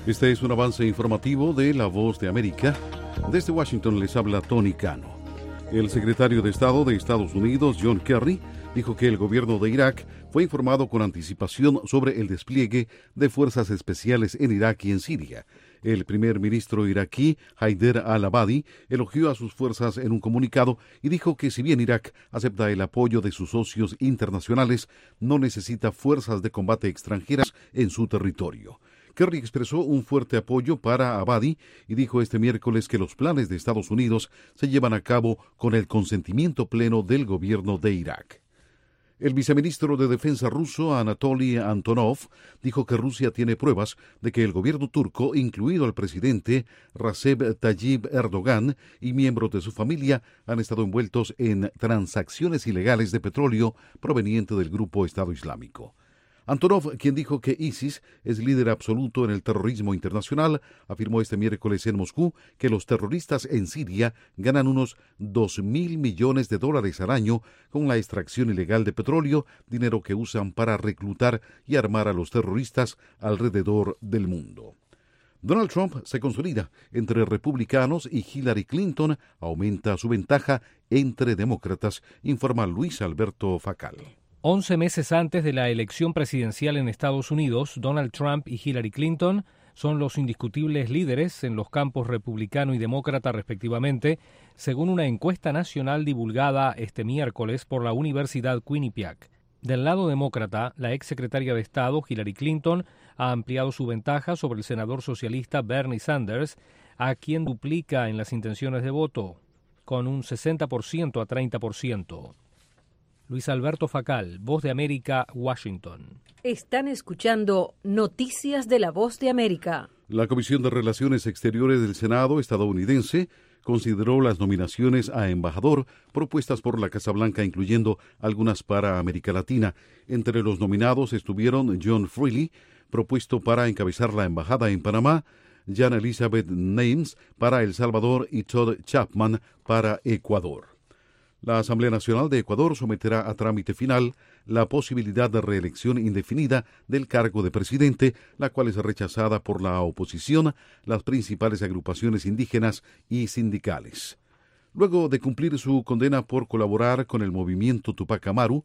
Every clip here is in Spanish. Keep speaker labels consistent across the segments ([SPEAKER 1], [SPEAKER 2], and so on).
[SPEAKER 1] Este es un avance informativo de La Voz de América. Desde Washington les habla Tony Cano. El secretario de Estado de Estados Unidos, John Kerry, dijo que el gobierno de Irak fue informado con anticipación sobre el despliegue de fuerzas especiales en Irak y en Siria. El primer ministro iraquí, Haider al-Abadi, elogió a sus fuerzas en un comunicado y dijo que si bien Irak acepta el apoyo de sus socios internacionales, no necesita fuerzas de combate extranjeras en su territorio. Kerry expresó un fuerte apoyo para Abadi y dijo este miércoles que los planes de Estados Unidos se llevan a cabo con el consentimiento pleno del gobierno de Irak. El viceministro de Defensa ruso, Anatoly Antonov, dijo que Rusia tiene pruebas de que el gobierno turco, incluido el presidente Recep Tayyip Erdogan y miembros de su familia, han estado envueltos en transacciones ilegales de petróleo proveniente del grupo Estado Islámico. Antonov, quien dijo que ISIS es líder absoluto en el terrorismo internacional, afirmó este miércoles en Moscú que los terroristas en Siria ganan unos $2.000 millones al año con la extracción ilegal de petróleo, dinero que usan para reclutar y armar a los terroristas alrededor del mundo. Donald Trump se consolida entre republicanos y Hillary Clinton aumenta su ventaja entre demócratas, informa Luis Alberto Facal.
[SPEAKER 2] 11 meses antes de la elección presidencial en Estados Unidos, Donald Trump y Hillary Clinton son los indiscutibles líderes en los campos republicano y demócrata respectivamente, según una encuesta nacional divulgada este miércoles por la Universidad Quinnipiac. Del lado demócrata, la exsecretaria de Estado, Hillary Clinton, ha ampliado su ventaja sobre el senador socialista Bernie Sanders, a quien duplica en las intenciones de voto, con un 60% a 30%. Luis Alberto Facal, Voz de América, Washington.
[SPEAKER 3] Están escuchando Noticias de la Voz de América.
[SPEAKER 1] La Comisión de Relaciones Exteriores del Senado estadounidense consideró las nominaciones a embajador propuestas por la Casa Blanca, incluyendo algunas para América Latina. Entre los nominados estuvieron John Freely, propuesto para encabezar la embajada en Panamá, Jan Elizabeth Names para El Salvador y Todd Chapman para Ecuador. La Asamblea Nacional de Ecuador someterá a trámite final la posibilidad de reelección indefinida del cargo de presidente, la cual es rechazada por la oposición, las principales agrupaciones indígenas y sindicales. Luego de cumplir su condena por colaborar con el movimiento Tupac Amaru,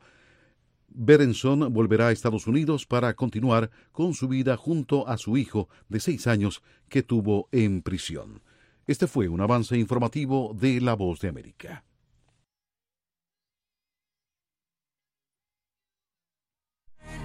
[SPEAKER 1] Berenson volverá a Estados Unidos para continuar con su vida junto a su hijo de 6 años que tuvo en prisión. Este fue un avance informativo de La Voz de América.